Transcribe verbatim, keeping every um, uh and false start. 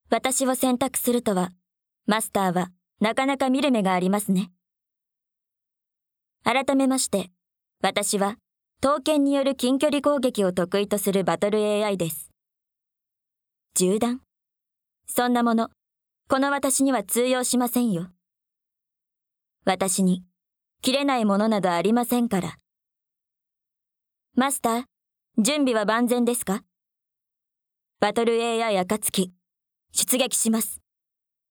私を選択するとは、マスターはなかなか見る目がありますね。改めまして、私は、刀剣による近距離攻撃を得意とするバトル エーアイ です。銃弾？そんなもの、この私には通用しませんよ。私に、切れないものなどありませんから。マスター、準備は万全ですか？バトル エーアイ 暁、出撃します。